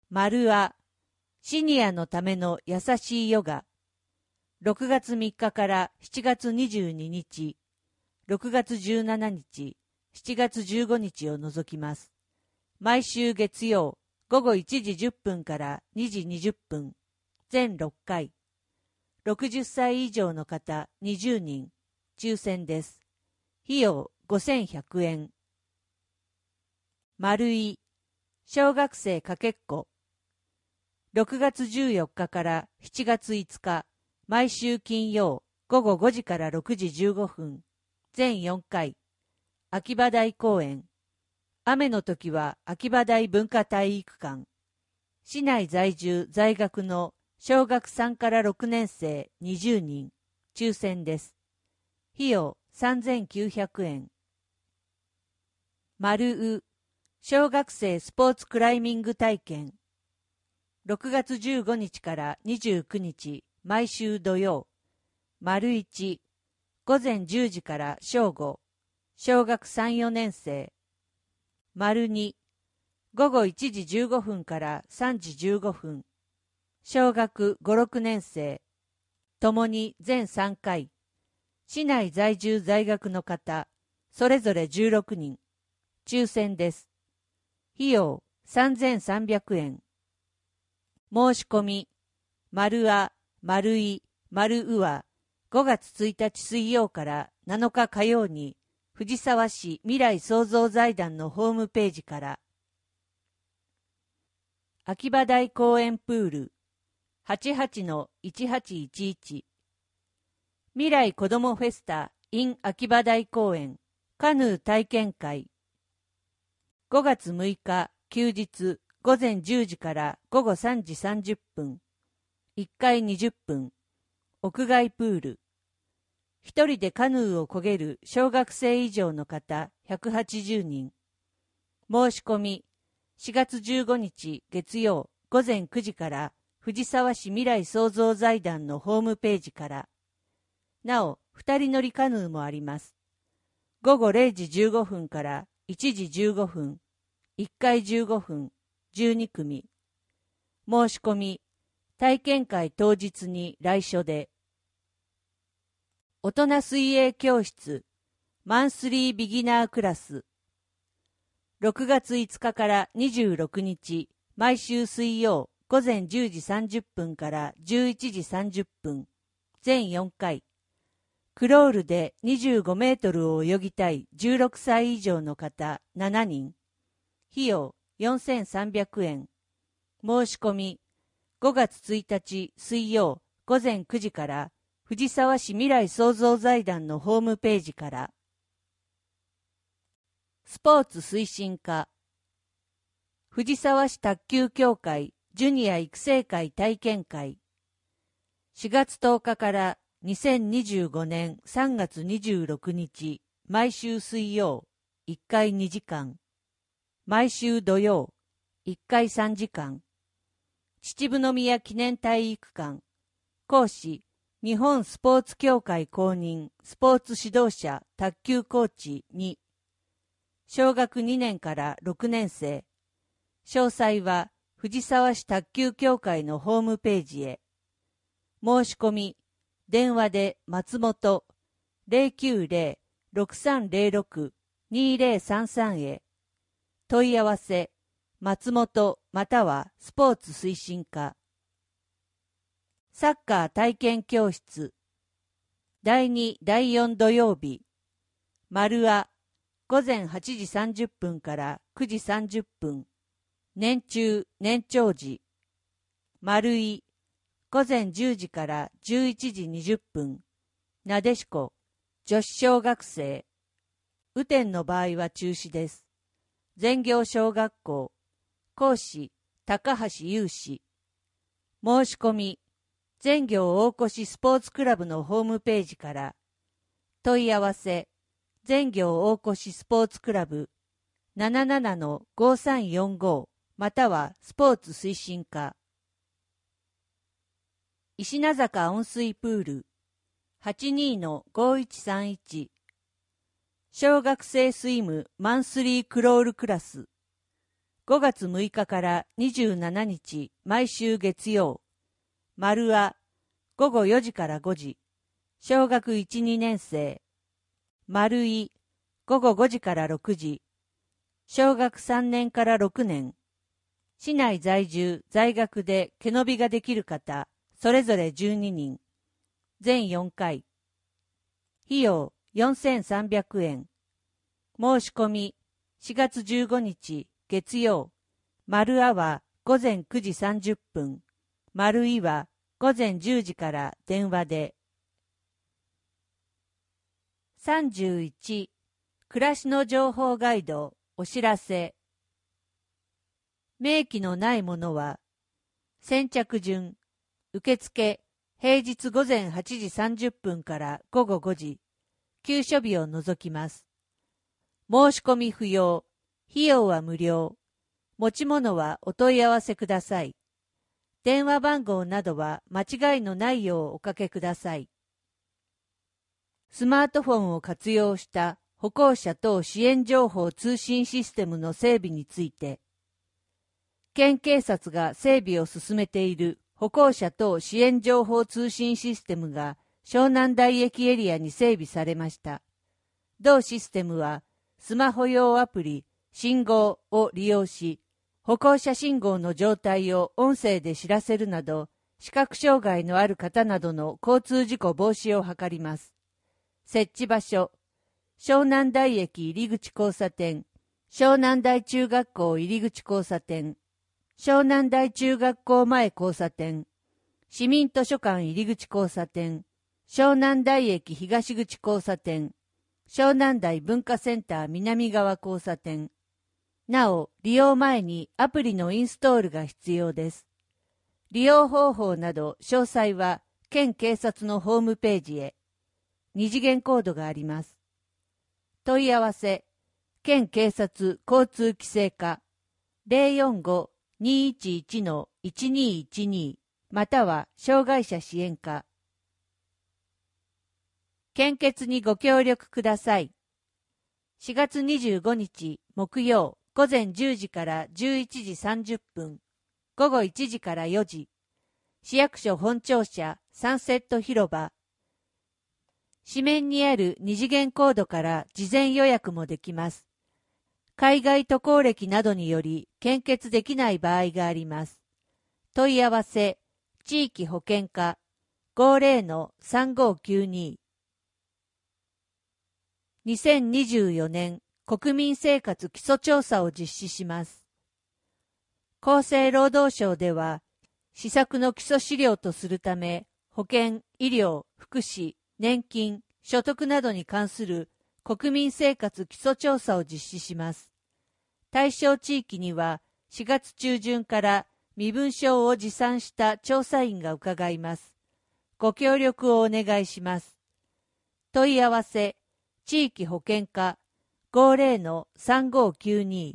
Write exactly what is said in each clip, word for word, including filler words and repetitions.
丸あシニアのための優しいヨガ。ろくがつみっかからしちがつにじゅうににち、ろくがつじゅうしちにち、しちがつじゅうごにちを除きます。毎週月曜午後いちじじゅっぷんからにじにじゅっぷん、全ろっかい。ろくじゅっさい以上の方にじゅうにん、抽選です。費用ごせんひゃくえん。丸い小学生かけっこ。ろくがつじゅうよっかからしちがついつか、毎週金曜午後ごじからろくじじゅうごふん、全よんかい。秋葉台公園。雨の時は秋葉台文化体育館。市内在住在学の小学さんからろくねんせいにじゅうにん、抽選です。費用さんぜんきゅうひゃくえん。丸う小学生スポーツクライミング体験。ろくがつじゅうごにちからにじゅうくにち、毎週土曜。丸いち午前じゅうじから正午、小学さん、よねんせい。丸に午後いちじじゅうごふんからさんじじゅうごふん、小学ご、ろくねんせい。ともに全さんかい。市内在住在学の方、それぞれじゅうろくにん。抽選です。費用さんぜんさんびゃくえん。申し込み、丸あ、丸い、丸うはごがつついたち水曜からなのか火曜に藤沢市未来創造財団のホームページから。秋葉台公園プール はちはちのいちはちいちいち 未来子どもフェスタ in 秋葉台公園カヌー体験会。ごがつむいか休日午前じゅうじからごごさんじさんじゅっぷん、いっかいにじゅっぷん、屋外プール。一人でカヌーを漕げる小学生以上の方ひゃくはちじゅうにん。申し込みしがつじゅうごにち月曜午前くじから藤沢市未来創造財団のホームページから。なお、二人乗りカヌーもあります。ごごれいじじゅうごふんからいちじじゅうごふん、いっかいじゅうごふん、じゅうにくみ。申し込み、体験会当日に来所で。大人水泳教室、マンスリービギナークラス。ろくがついつかからにじゅうろくにち、毎週水曜午前じゅうじさんじゅっぷんからじゅういちじさんじゅっぷん、全よんかい。クロールでにじゅうごメートルを泳ぎたいじゅうろくさい以上の方しちにん。費用よんせんさんびゃくえん。申し込み、ごがつついたち水曜午前くじから藤沢市未来創造財団のホームページから。スポーツ推進課。藤沢市卓球協会ジュニア育成会体験会。しがつとおかからにせんにじゅうごねんさんがつにじゅうろくにち、毎週水曜いっかいにじかん、毎週土曜いっかいさんじかん。秩父宮記念体育館。講師、日本スポーツ協会公認スポーツ指導者卓球コーチに。小学にねんからろくねんせい。詳細は藤沢市卓球協会のホームページへ。申し込み、電話で松本 ゼロきゅうゼロ ろくさんゼロろく にゼロさんさん へ。問い合わせ、松本またはスポーツ推進課。サッカー体験教室。だいに、だいよん土曜日。丸あ午前はちじさんじゅっぷんからくじさんじゅっぷん。年中年長時。丸い午前じゅうじからじゅういちじにじゅっぷん。なでしこ女子小学生。雨天の場合は中止です。全業小学校。講師高橋雄志。申し込み、全業大越スポーツクラブのホームページから。問い合わせ、全業大越スポーツクラブ ななななのごさんよんご またはスポーツ推進課。石名坂温水プール はちにのごいちさんいち。小学生スイムマンスリークロールクラス。 ごがつむいかからにじゅうしちにち毎週月曜。丸あ、ごごよじからごじ。小学いち、にねん生。丸い、ごごごじからろくじ。小学さんねんからろくねん。市内在住、在学で毛伸びができる方、それぞれじゅうににん。全よんかい。費用よんせんさんびゃくえん。申し込みしがつじゅうごにち月曜。丸あはごぜんくじさんじゅっぷん。丸いはごぜんじゅうじから電話で。さんじゅういち、暮らしの情報ガイド、お知らせ。明記のないものは、先着順、受付、平日午前はちじさんじゅっぷんからごごごじ、休所日を除きます。申し込み不要、費用は無料、持ち物はお問い合わせください。電話番号などは間違いのないようおかけください。スマートフォンを活用した歩行者等支援情報通信システムの整備について、県警察が整備を進めている歩行者等支援情報通信システムが湘南台駅エリアに整備されました。同システムはスマホ用アプリ信号を利用し、歩行者信号の状態を音声で知らせるなど、視覚障害のある方などの交通事故防止を図ります。設置場所、湘南台駅入口交差点、湘南台中学校入口交差点、湘南台中学校前交差点、市民図書館入口交差点、湘南台駅東口交差点、湘南台文化センター南側交差点。なお、利用前にアプリのインストールが必要です。利用方法など詳細は県警察のホームページへ。二次元コードがあります。問い合わせ、県警察交通規制課 ゼロよんご にいちいち いちにいちに または障害者支援課。献血にご協力ください。しがつにじゅうごにち木曜午前じゅうじからじゅういちじさんじゅっぷん、ごごいちじからよじ、市役所本庁舎サンセット広場。紙面にある二次元コードから事前予約もできます。海外渡航歴などにより献血できない場合があります。問い合わせ、地域保健課 ごぜろのさんごきゅうに。にせんにじゅうよねん国民生活基礎調査を実施します。厚生労働省では、施策の基礎資料とするため、保健、医療、福祉、年金、所得などに関する国民生活基礎調査を実施します。対象地域にはしがつちゅうじゅんから身分証を持参した調査員が伺います。ご協力をお願いします。問い合わせ、地域保健課 ごぜろのさんごきゅうに。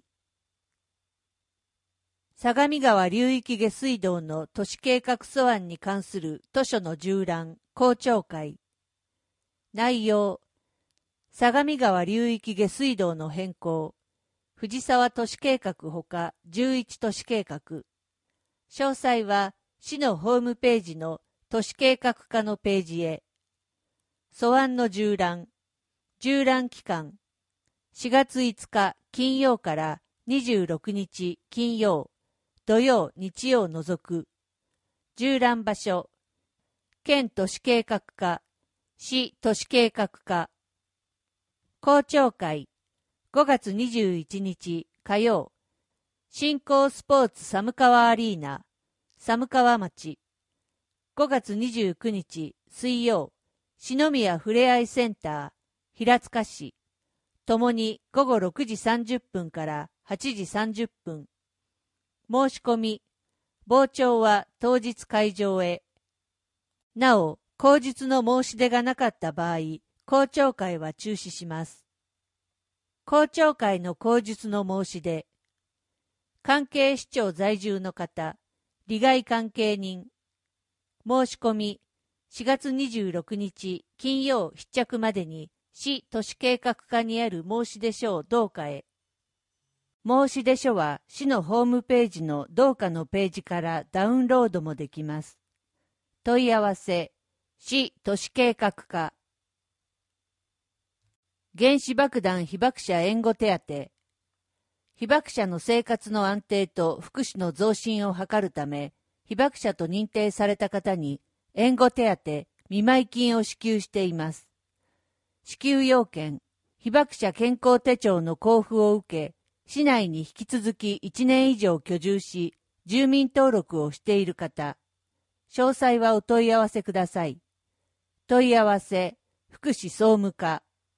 相模川流域下水道の都市計画素案に関する図書の縦覧、公聴会。内容、相模川流域下水道の変更、藤沢都市計画ほかじゅういち都市計画。詳細は市のホームページの都市計画課のページへ。素案の縦覧、縦覧期間、しがついつか金曜からにじゅうろくにち金曜、土曜、日曜除く。縦覧場所、県都市計画課、市都市計画課。公聴会、ごがつにじゅういちにち火曜、新興スポーツ寒川アリーナ、寒川町。ごがつにじゅうくにち水曜、篠宮ふれあいセンター、平塚市。ともにごごろくじさんじゅっぷんからはちじさんじゅっぷん。申し込み、傍聴は当日会場へ。なお、後日の申し出がなかった場合、公聴会は中止します。公聴会の口述の申し出。関係市町在住の方、利害関係人。申し込み、しがつにじゅうろくにち金曜必着までに市都市計画課にある申し出書を同課へ。 申し出書は市のホームページの同課のページからダウンロードもできます。問い合わせ、市都市計画課。原子爆弾被爆者援護手当。被爆者の生活の安定と福祉の増進を図るため、被爆者と認定された方に援護手当、見舞い金を支給しています。支給要件、被爆者健康手帳の交付を受け、市内に引き続きいちねん以上居住し、住民登録をしている方。詳細はお問い合わせください。問い合わせ、福祉総務課。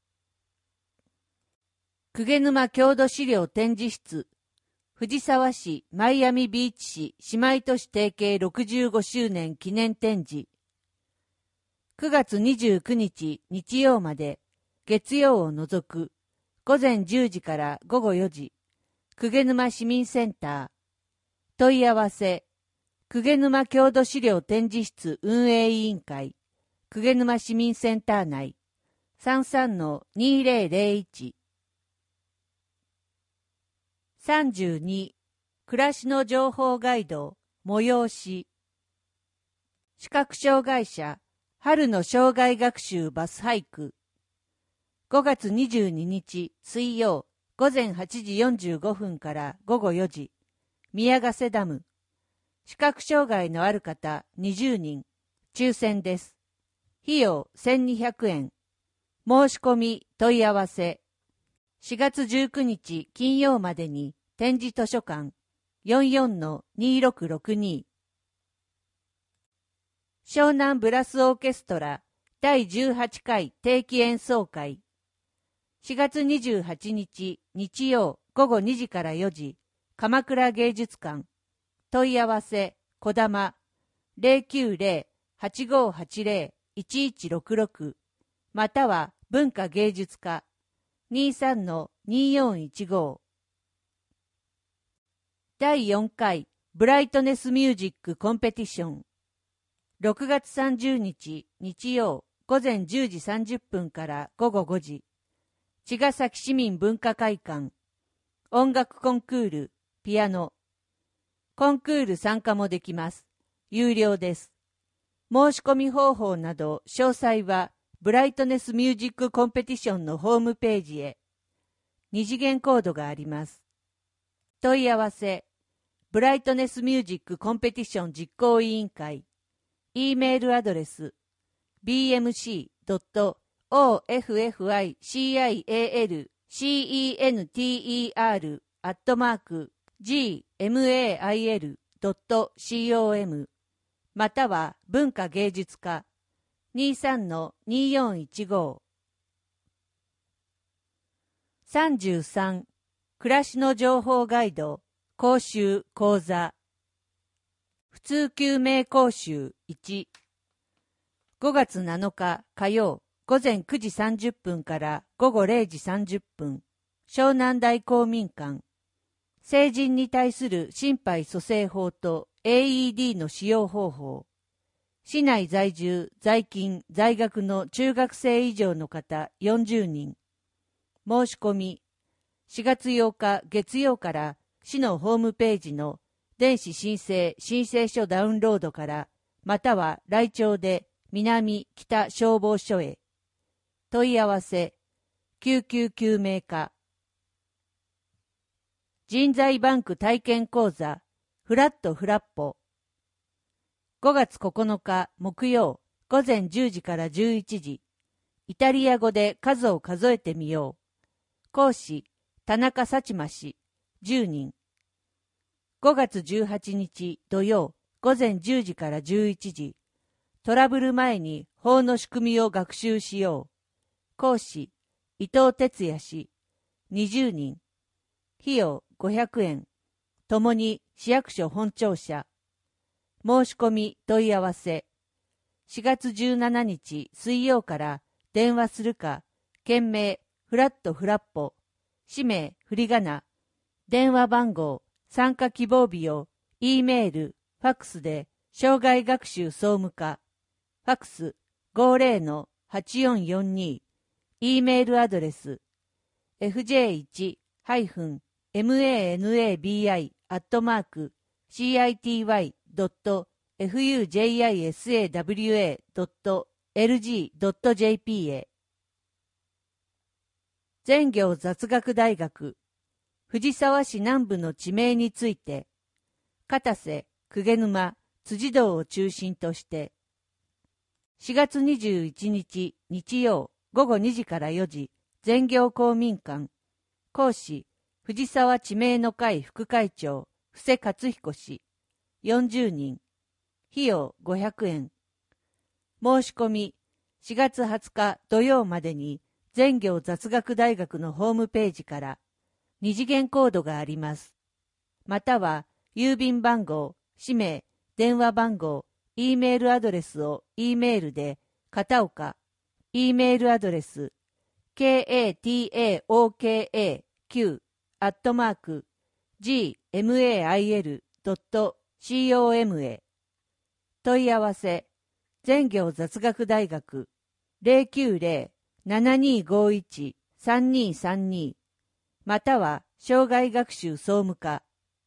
鵠沼郷土資料展示室。藤沢市マイアミビーチ市姉妹都市提携ろくじゅうごしゅうねん記念展示。くがつにじゅうくにち日曜まで、月曜を除く、ごぜんじゅうじからごごよじ、鵠沼市民センター。問い合わせ、鵠沼郷土資料展示室運営委員会、鵠沼市民センター内、さんさんのにぜろぜろいち。さんじゅうに、暮らしの情報ガイド、催し。視覚障害者、春の障害学習バスハイク。ごがつにじゅうににち水曜、ごぜんはちじよんじゅうごふんからごごよじ、宮ヶ瀬ダム。視覚障害のある方にじゅうにん、抽選です。費用せんにひゃくえん。申し込み問い合わせ。しがつじゅうくにち金曜までに展示図書館 よんよんのにろくろくに。湘南ブラスオーケストラだいじゅうはちかい定期演奏会。しがつにじゅうはちにち日曜ごごにじからよじ、鎌倉芸術館。問い合わせ、こだま ゼロきゅうゼロ はちごはちゼロ いちいちろくろく または文化芸術課 にじゅうさんのによんいちご。だいよんかいブライトネスミュージックコンペティション。ろくがつさんじゅうにち日曜ごぜんじゅうじさんじゅっぷんからごごごじ、茅ヶ崎市民文化会館。音楽コンクール、ピアノ。コンクール参加もできます。有料です。申し込み方法など詳細はブライトネスミュージックコンペティションのホームページへ。二次元コードがあります。問い合わせ、ブライトネスミュージックコンペティション実行委員会。E メールアドレス ビーエムシードットオーエフエフアイシーアイエーエルシーイーエヌティーイーアール アットマーク ジーエムエーアイエルドットコム または文化芸術課 にじゅうさんのによんいちご。さんじゅうさん、暮らしの情報ガイド講習講座。普通救命講習いち。ごがつなのか火曜ごぜんくじさんじゅっぷんからごごれいじさんじゅっぷん、湘南台公民館。成人に対する心肺蘇生法と エーイーディー の使用方法。市内在住、在勤、在学の中学生以上の方よんじゅうにん。申し込み、しがつようか月曜から市のホームページの電子申請申請書ダウンロードから、または来庁で南北消防署へ。問い合わせ、救急救命課。人材バンク体験講座、フラットフラッポ。ごがつここのか木曜ごぜんじゅうじからじゅういちじ、イタリア語で数を数えてみよう。講師、田中幸馬氏、じゅうにん。ごがつじゅうはちにち土曜ごぜんじゅうじからじゅういちじ、トラブル前に法の仕組みを学習しよう。講師、伊藤哲也氏、にじゅうにん。費用ごひゃくえん。ともに市役所本庁舎。申し込み問い合わせ。しがつじゅうしちにち水曜から電話するか、件名フラットフラッポ、氏名振り仮名、電話番号、参加希望日を E メール、ファックスで障害学習総務課、ファックス ごぜろのはちよんよんに、E メールアドレス エフジェーワン エ manabi アットマーク city.fujisawa.lg.jp へ。全行雑学大学藤沢市南部の地名について、片瀬、鵠沼、辻堂を中心として、しがつにじゅういちにち日曜ごごにじからよじ、全行公民館、講師、藤沢地名の会副会長、布施克彦氏、よんじゅうにん、費用ごひゃくえん。申し込み、しがつはつか土曜までに、全行雑学大学のホームページから二次元コードがあります。または郵便番号、氏名、電話番号、Eメールアドレスを Eメールで片岡、Eメールアドレス kataoka9 アットマーク gmail.com へ。問い合わせ全行雑学大学 ゼロきゅうゼロ ななにごいち さんにさんに または生涯学習総務課。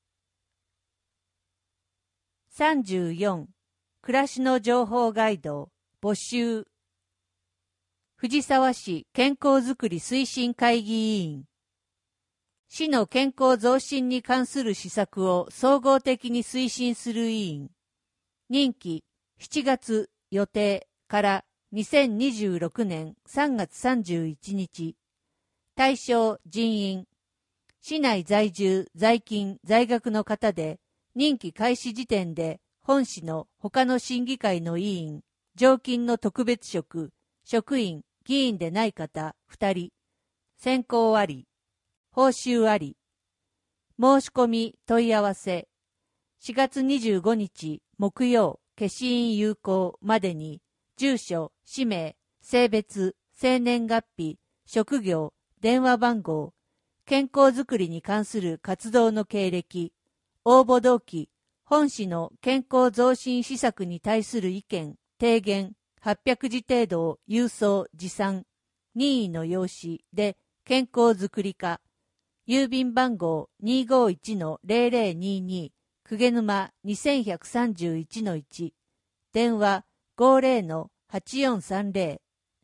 さんじゅうよん暮らしの情報ガイド募集。藤沢市健康づくり推進会議委員。市の健康増進に関する施策を総合的に推進する委員。任期しちがつ予定からにせんにじゅうろくねんさんがつさんじゅういちにち。対象人員。市内在住、在勤、在学の方で、任期開始時点で本市の他の審議会の委員、常勤の特別職、職員、議員でない方ふたり。選考あり。報酬あり。申し込み問い合わせ。しがつにじゅうごにち木曜、消印有効までに、住所、氏名、性別、生年月日、職業、電話番号、健康づくりに関する活動の経歴、応募動機、本市の健康増進施策に対する意見、提言、はっぴゃくじ程度を郵送、持参、任意の用紙で健康づくり課、郵便番号 にーごーいちのゼロゼロにーに、鵠沼 にせんひゃくさんじゅういちのいち、電話 ごゼロのはちよんさんゼロ。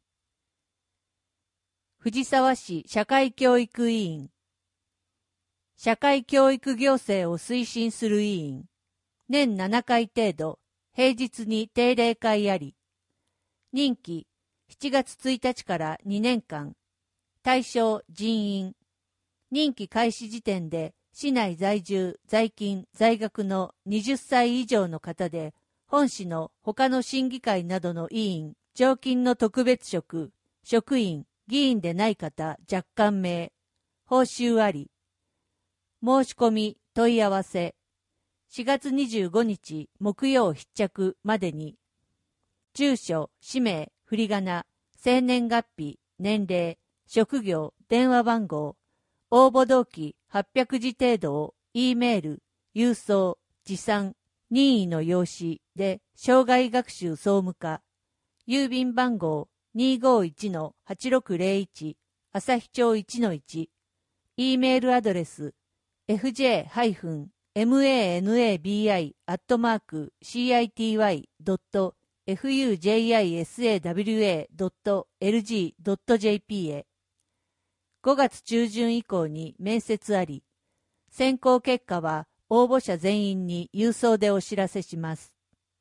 藤沢市社会教育委員。社会教育行政を推進する委員。年ななかい程度、平日に定例会あり。任期しちがつついたちからにねんかん。対象人員。任期開始時点で市内在住、在勤、在学のはたち以上の方で、本市の他の審議会などの委員、常勤の特別職、職員、議員でない方若干名。報酬あり。申し込み問い合わせ。しがつにじゅうごにち木曜必着までに。住所、氏名、振り仮名、生年月日、年齢、職業、電話番号、応募動機はっぴゃくじ程度を E メール、郵送、持参、任意の用紙で生涯学習総務課。郵便番号 にーごーいちのはちろくゼロいち 朝日町 いちのいち。E メールアドレス エフジェー マナビ アットマーク シーアイティーワイ ドット エフユージェイアイエスエーダブリューエー ドット エルジー ドット ジェーピー へ。ごがつ中旬以降に面接あり、選考結果は応募者全員に郵送でお知らせします。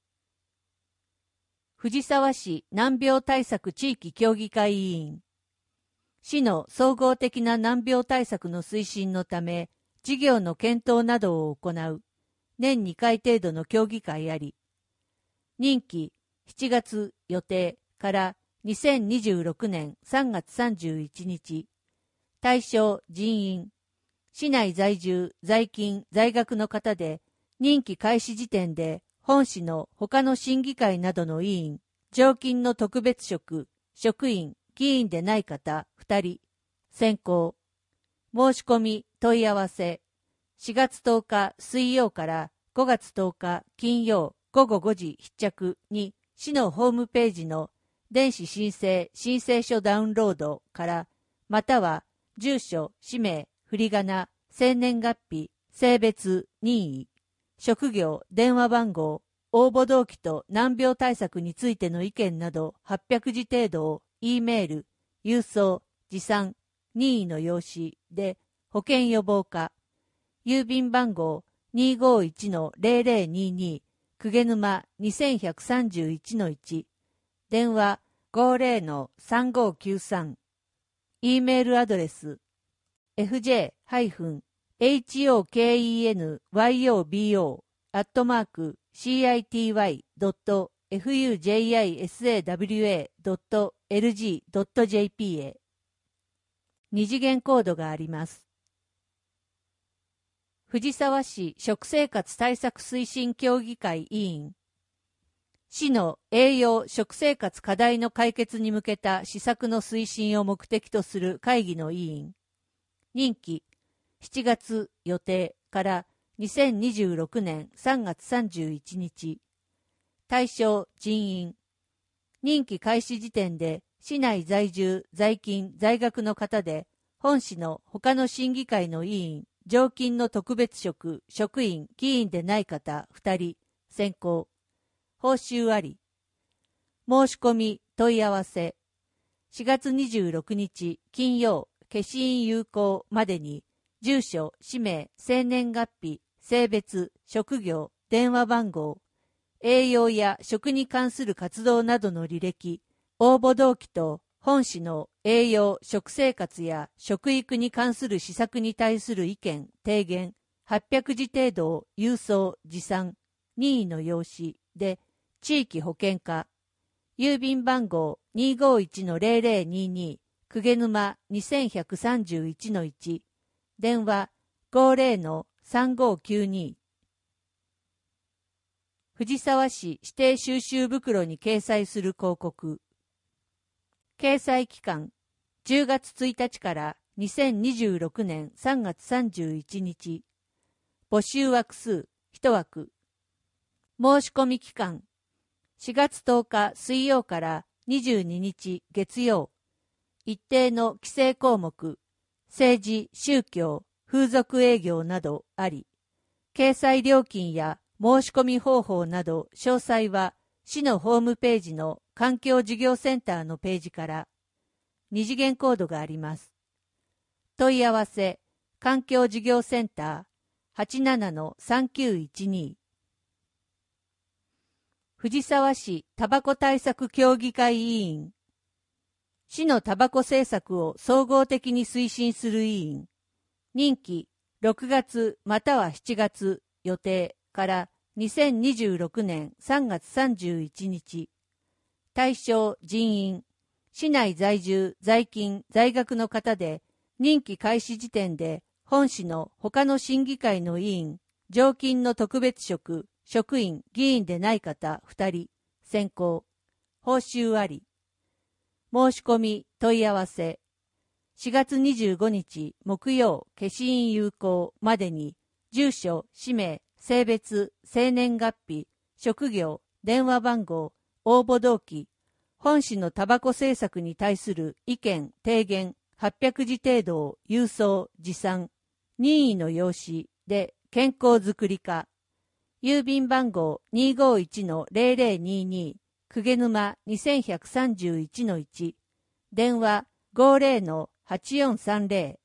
藤沢市難病対策地域協議会委員。市の総合的な難病対策の推進のため、事業の検討などを行う年にかい程度の協議会あり、任期しちがつ予定からにせんにじゅうろくねんさんがつさんじゅういちにち。対象人員。市内在住、在勤、在学の方で、任期開始時点で本市の他の審議会などの委員、常勤の特別職、職員、議員でない方ふたり。選考。申し込み問い合わせ。しがつとおか水曜からごがつとおか金曜ごごごじ必着に市のホームページの電子申請申請書ダウンロードから、または住所、氏名、振り仮名、 生年月日、性別、任意、職業、電話番号、応募動機と難病対策についての意見などはっぴゃくじ程度を E メール、郵送、持参、任意の用紙で保険予防課、郵便番号 にーごーいちのゼロゼロにーにー 鵠沼 にせんひゃくさんじゅういちのいち、電話 ごゼロのさんごーきゅうさん、E メールアドレス エフジェー エイチオーケーイーエヌワイオービーオー アットマーク シーアイティーワイ ドット エフユージェイアイエスエーダブリューエー ドット エルジー ドット ジェーピー へ二次元コードがあります。藤沢市食生活対策推進協議会委員、市の栄養・食生活課題の解決に向けた施策の推進を目的とする会議の委員、任期しちがつ予定からにせんにじゅうろくねんさんがつさんじゅういちにち、対象人員、任期開始時点で市内在住・在勤・在学の方で、本市の他の審議会の委員、常勤の特別職、職員、議員でない方ふたり、選考。報酬あり。申し込み、問い合わせ。しがつにじゅうろくにち金曜、消印有効までに、住所、氏名、生年月日、性別、職業、電話番号、栄養や食に関する活動などの履歴、応募動機と本市の栄養・食生活や食育に関する施策に対する意見・提言はっぴゃくじ程度を郵送・持参、任意の用紙で地域保険課、郵便番号 にーごーいちのゼロゼロにーにー 鵠沼 にせんひゃくさんじゅういちのいち、電話 ごゼロのさんごーきゅうに。藤沢市指定収集袋に掲載する広告。掲載期間じゅうがつついたちからにせんにじゅうろくねんさんがつさんじゅういちにち。募集枠数いち枠。申し込み期間しがつとおか水曜からにじゅうににち月曜。一定の規制項目、政治、宗教、風俗営業などあり、掲載料金や申し込み方法など詳細は市のホームページの環境事業センターのページから二次元コードがあります。問い合わせ環境事業センター はちななのさんきゅういちに。藤沢市タバコ対策協議会委員、市のタバコ政策を総合的に推進する委員、任期ろくがつまたはしちがつ予定からにせんにじゅうろくねんさんがつさんじゅういちにち。対象人員、市内在住・在勤・在学の方で、任期開始時点で本市の他の審議会の委員、常勤の特別職、職員・議員でない方ふたり、選考。報酬あり。申し込み、問い合わせ。しがつにじゅうごにち木曜、消印有効までに、住所、氏名、性別、生年月日、職業、電話番号、応募動機、本市のタバコ政策に対する意見・提言はっぴゃくじ程度を郵送・持参、任意の用紙で健康づくり課、郵便番号 にーごーいちのゼロゼロにーにー 鵠沼 にせんひゃくさんじゅういちのいち、電話 ごゼロのはちよんさんゼロ。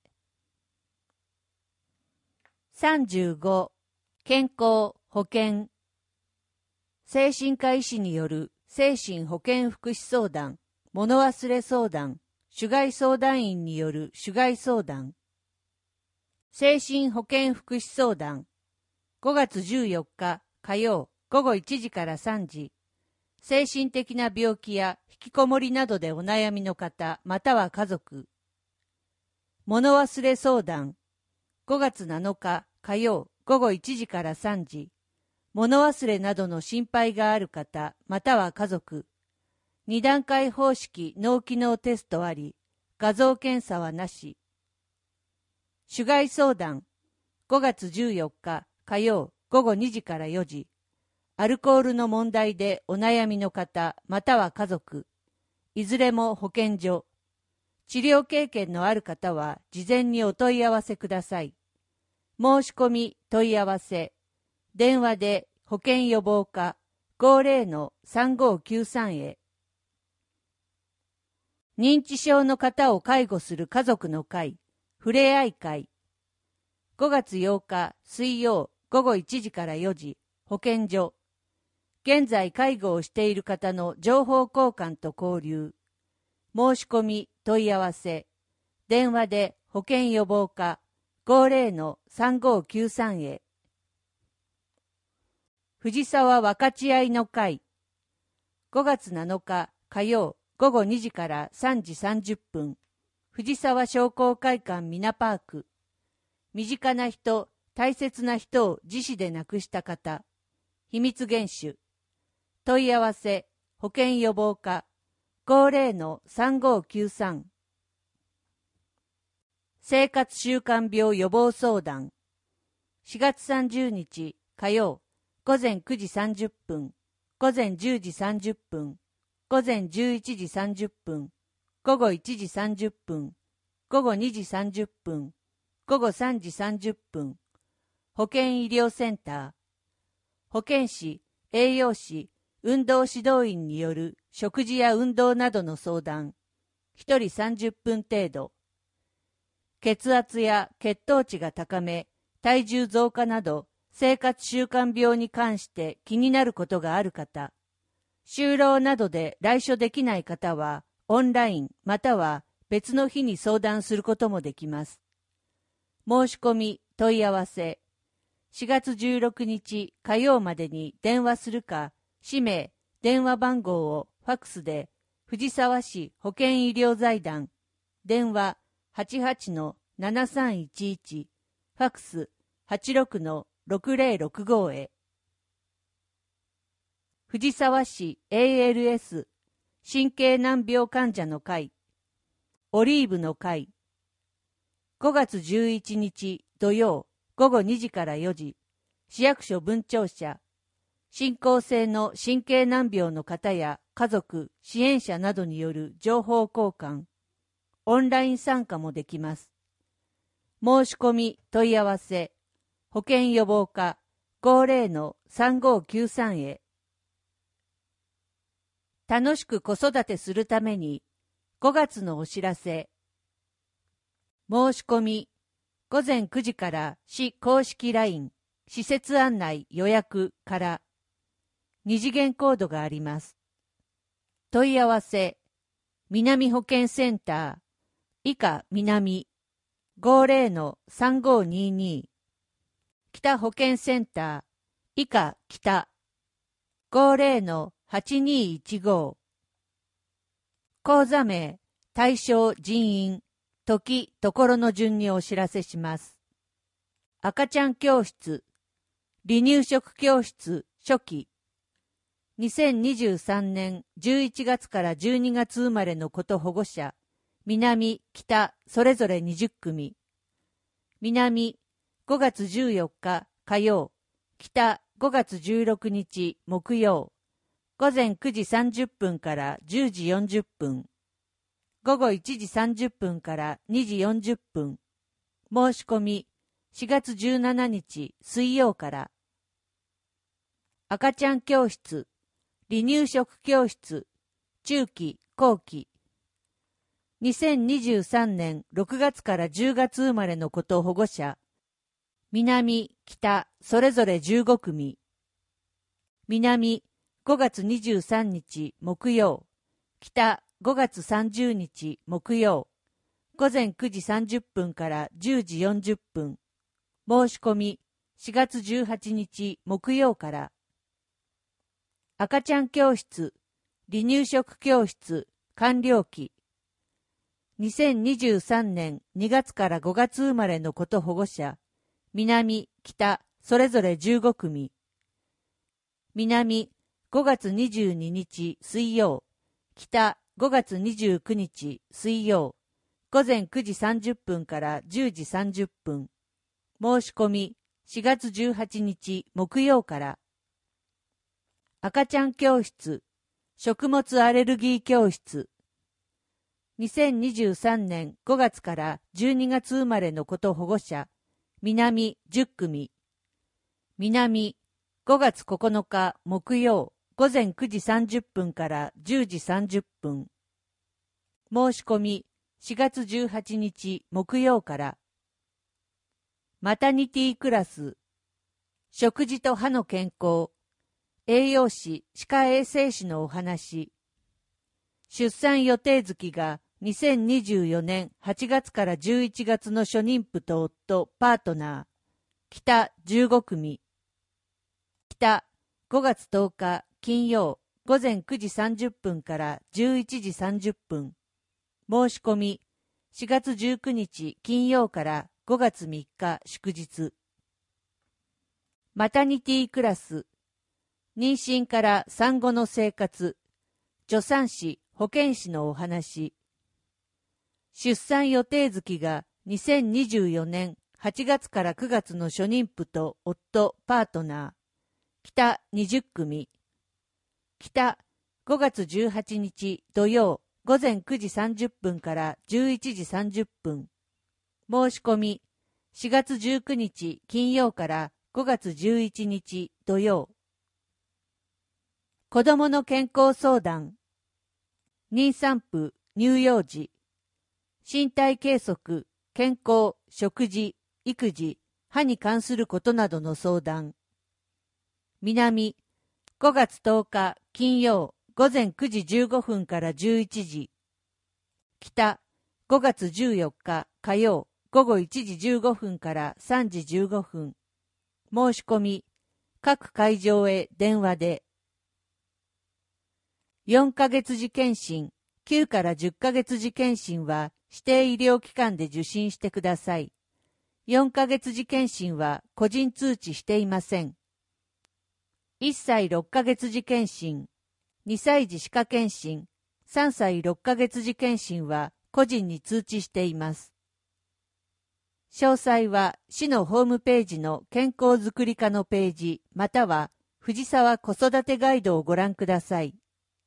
さんじゅうご、健康保険。精神科医師による精神保健福祉相談、物忘れ相談、主害相談員による主害相談。精神保健福祉相談、ごがつじゅうよっか火曜ごごいちじからさんじ。精神的な病気や引きこもりなどでお悩みの方または家族。物忘れ相談、ごがつなのか火曜ごごいちじからさんじ。物忘れなどの心配がある方または家族。にだんかい方式脳機能テストあり、画像検査はなし。主害相談、ごがつじゅうよっか火曜ごごにじからよじ。アルコールの問題でお悩みの方または家族。いずれも保健所。治療経験のある方は事前にお問い合わせください。 申し込み問い合わせ、電話で保険予防課 ごぜろのさんごきゅうさん へ。認知症の方を介護する家族の会、ふれあい会。ごがつようか水曜ごごいちじからよじ、保健所。現在介護をしている方の情報交換と交流。申し込み問い合わせ、電話で保険予防課 ごぜろのさんごきゅうさん へ。藤沢分かち合いの会。ごがつなのか火曜ごごにじからさんじさんじゅっぷん、藤沢商工会館ミナパーク。身近な人、大切な人を自死で亡くした方、秘密厳守。問い合わせ、保険予防課 ごぜろのさんごきゅうさん。生活習慣病予防相談。しがつさんじゅうにち火曜ごぜんくじさんじゅっぷん、ごぜんじゅうじさんじゅっぷん、ごぜんじゅういちじさんじゅっぷん、ごごいちじさんじゅっぷん、ごごにじさんじゅっぷん、ごごさんじさんじゅっぷん。保健医療センター。保健師、栄養士、運動指導員による食事や運動などの相談。ひとりさんじゅっぷん程度。血圧や血糖値が高め、体重増加など、生活習慣病に関して気になることがある方。就労などで来所できない方は、オンラインまたは別の日に相談することもできます。申し込み、問い合わせ。しがつじゅうろくにち火曜までに電話するか、氏名、電話番号をファックスで、藤沢市保健医療財団、電話 はちはちのななさんいちいち、ファックス はちろくのろくぜろろくご へ。藤沢市 エーエルエス 神経難病患者の会、オリーブの会。ごがつじゅういちにち土曜ごごにじからよじ、市役所分庁舎。進行性の神経難病の方や家族、支援者などによる情報交換。オンライン参加もできます。申し込み問い合わせ、保健予防課 ごぜろのさんごきゅうさん へ。楽しく子育てするためにごがつのお知らせ。申し込み、ごぜんくじから市公式 ライン、施設案内予約から二次元コードがあります。問い合わせ、南保健センター、以下南、ごぜろのさんごにに、北保健センター、以下北、ごぜろのはちにいちご、講座名、対象人員、時、ところの順にお知らせします。赤ちゃん教室、離乳食教室初期。にせんにじゅうさんねんじゅういちがつからじゅうにがつ生まれの子と保護者、南、北、それぞれにじゅっくみ。南、ごがつじゅうよっか火曜、北、ごがつじゅうろくにち木曜、ごぜんくじさんじゅっぷんからじゅうじよんじゅっぷん。ごごいちじさんじゅっぷんからにじよんじゅっぷん。申し込み、しがつじゅうしちにち水曜から。赤ちゃん教室、離乳食教室、中期、後期。にせんにじゅうさんねんろくがつからじゅうがつ生まれの子と保護者、南、北、それぞれじゅうごくみ。南、ごがつにじゅうさんにち木曜、北、ごがつさんじゅうにち木曜、ごぜんくじさんじゅっぷんからじゅうじよんじゅっぷん。申し込み、しがつじゅうはちにち木曜から。赤ちゃん教室、離乳食教室、完了期。にせんにじゅうさんねんにがつからごがつ生まれの子と保護者、南、北、それぞれじゅうごくみ。南、ごがつにじゅうににち水曜、北、ごがつにじゅうくにち水曜、ごぜんくじさんじゅっぷんからじゅうじさんじゅっぷん。申し込み、しがつじゅうはちにち木曜から。赤ちゃん教室、食物アレルギー教室。にせんにじゅうさんねんごがつからじゅうにがつ生まれの子と保護者、 南じゅっ組、南ごがつここのか木曜午前くじさんじゅっぷんからじゅうじさんじゅっぷん。申し込みしがつじゅうはちにち木曜から。マタニティクラス、食事と歯の健康、栄養士、歯科衛生士のお話。出産予定月がにせんにじゅうよねんはちがつからじゅういちがつの初妊婦と夫、パートナー。北じゅうご組。北ごがつとおか金曜午前くじさんじゅっぷんからじゅういちじさんじゅっぷん。申し込みしがつじゅうくにち金曜からごがつみっか祝日。マタニティクラス、妊娠から産後の生活、助産師、保健師のお話。出産予定月がにせんにじゅうよねんはちがつからくがつの初妊婦と夫、パートナー。北にじゅっ組。北ごがつじゅうはちにち土曜午前くじさんじゅっぷんからじゅういちじさんじゅっぷん。申し込みしがつじゅうくにち金曜からごがつじゅういちにち土曜。子どもの健康相談、妊産婦、乳幼児、身体計測、健康、食事、育児、歯に関することなどの相談。南ごがつとおか金曜午前くじじゅうごふんからじゅういちじ。北ごがつじゅうよっか火曜午後いちじじゅうごふんからさんじじゅうごふん。申し込み各会場へ電話で。よんかげつ次検診、きゅうからじゅっかげつ次検診は指定医療機関で受診してください。よんかげつ次検診は個人通知していません。いっさいろっかげつ次検診、にさい児歯科検診、さんさいろっかげつ次検診は個人に通知しています。詳細は市のホームページの健康づくり課のページまたは藤沢子育てガイドをご覧ください。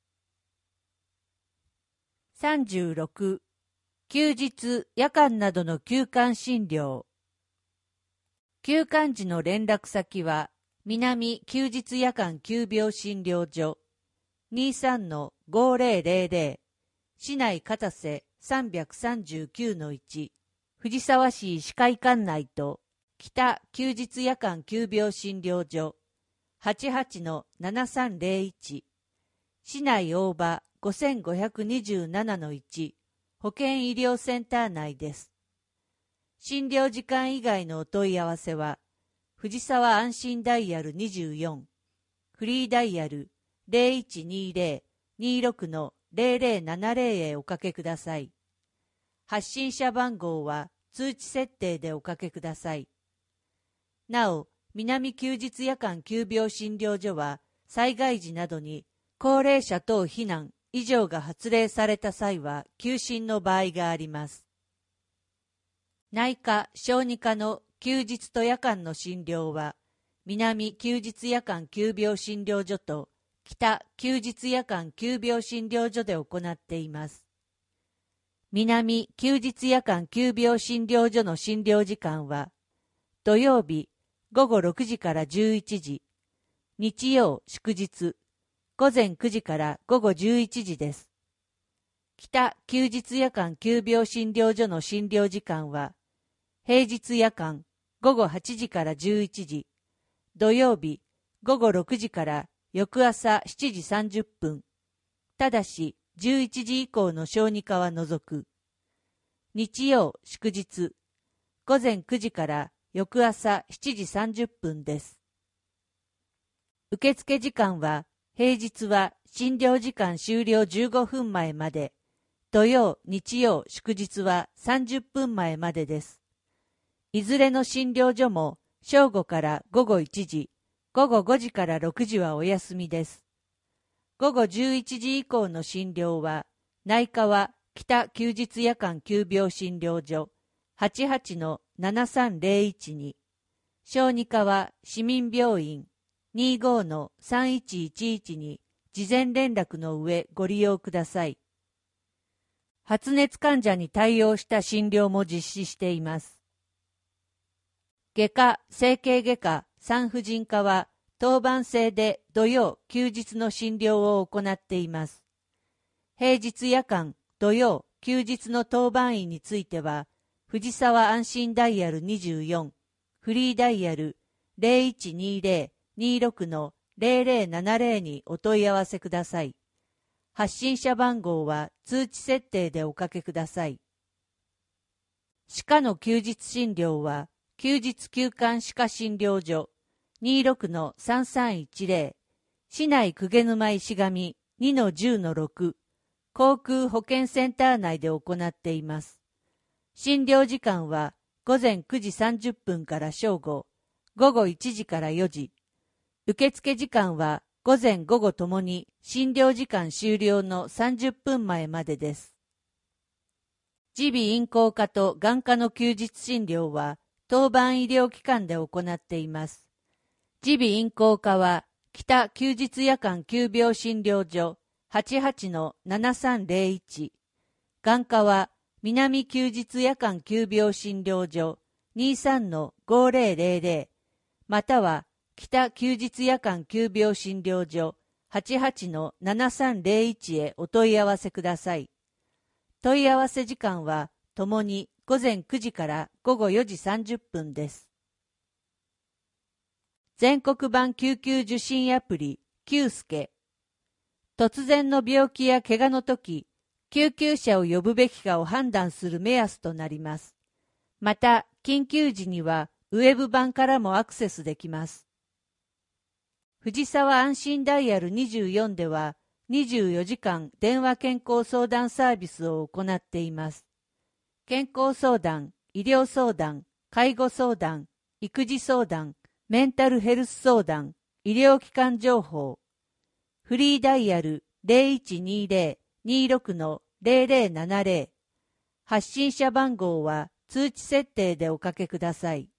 さんじゅうろく、休日・夜間などの休館診療。休館時の連絡先は南休日夜間急病診療所 にじゅうさんのごぜろぜろぜろ 市内片瀬 さんさんきゅうのいち藤沢市医師会館内と北休日夜間急病診療所 はちはちのななさんぜろいち 市内大場 ごごにななのいち保健医療センター内です。診療時間以外のお問い合わせは藤沢安心ダイヤルにじゅうよん、フリーダイヤル ゼロいちにゼロ にろくのぜろぜろななぜろ へおかけください。発信者番号は通知設定でおかけください。なお、南休日夜間急病診療所は災害時などに高齢者等避難以上が発令された際は休診の場合があります。内科・小児科の休日と夜間の診療は南休日夜間急病診療所と北休日夜間急病診療所で行っています。南休日夜間急病診療所の診療時間は土曜日ごごろくじからじゅういちじ、日曜祝日ごぜんくじからごごじゅういちじです。北休日夜間急病診療所の診療時間は平日夜間ごごはちじからじゅういちじ、土曜日ごごろくじから翌朝しちじさんじゅっぷん、ただしじゅういちじ以降の小児科は除く。日曜祝日ごぜんくじから翌朝しちじさんじゅっぷんです。受付時間は平日は診療時間終了じゅうごふんまえまで、土曜、日曜、祝日はさんじゅっぷんまえまでです。いずれの診療所も正午からごごいちじ、ごごごじからろくじはお休みです。ごごじゅういちじ以降の診療は、内科は北休日夜間急病診療所 はちはちのななさんぜろいち に、小児科は市民病院 にじゅうごのさんいちいちいち に事前連絡の上ご利用ください。発熱患者に対応した診療も実施しています。 外科、整形外科、産婦人科は当番制で土曜、休日の診療を行っています。平日夜間、土曜、休日の当番医については、藤沢安心ダイヤルにじゅうよん、フリーダイヤル ゼロいちにゼロ にろく のゼロゼロななゼロにお問い合わせください。発信者番号は通知設定でおかけください。歯科の休日診療は、休日休館歯科診療所 にろくのさんさんいちゼロ、市内鵠沼石神 にのじゅうのろく、航空保健センター内で行っています。診療時間は午前くじさんじゅっぷんから正午、午後いちじからよじ。受付時間は午前午後ともに診療時間終了のさんじゅっぷんまえまでです。耳鼻咽喉科と眼科の休日診療は当番医療機関で行っています。耳鼻咽喉科は北休日夜間急病診療所 はちはちのななさんゼロいち、眼科は南休日夜間急病診療所 にじゅうさんのごゼロゼロゼロ、または北休日夜間急病診療所 はちはちのななさんゼロいち へお問い合わせください。問い合わせ時間はともに午前くじから午後よじさんじゅっぷんです。全国版救急受診アプリ、キュースケ。突然の病気や怪我の時、救急車を呼ぶべきかを判断する目安となります。また、緊急時にはウェブ版からもアクセスできます。藤沢安心ダイヤルにじゅうよんでは、にじゅうよじかん電話健康相談サービスを行っています。健康相談、医療相談、介護相談、育児相談、メンタルヘルス相談、医療機関情報。フリーダイヤル ゼロいちにゼロ にろくのゼロゼロななゼロ。発信者番号は通知設定でおかけください。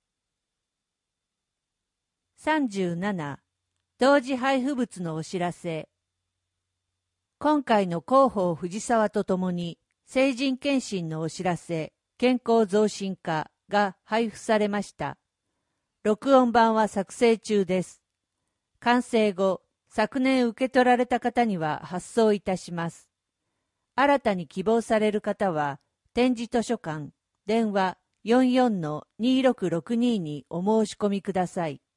さんじゅうなな、同時配布物のお知らせ。今回の広報藤沢とともに、成人健診のお知らせ、健康増進課が配布されました。録音版は作成中です。完成後、昨年受け取られた方には発送いたします。新たに希望される方は、点字図書館、電話 よんよんのにろくろくに にお申し込みください。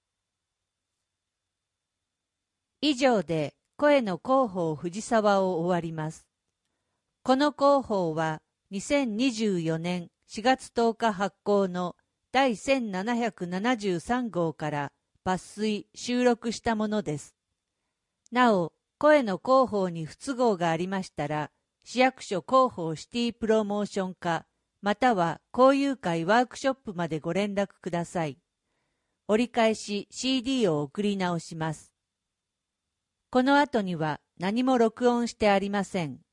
以上で声の広報藤沢を終わります。この広報はにせんにじゅうよねんしがつとおか発行の第せんななひゃくななじゅうさんごうから抜粋・収録したものです。なお、声の広報に不都合がありましたら、市役所広報シティプロモーション課または交友会ワークショップまでご連絡ください。折り返し シーディー を送り直します。この後には何も録音してありません。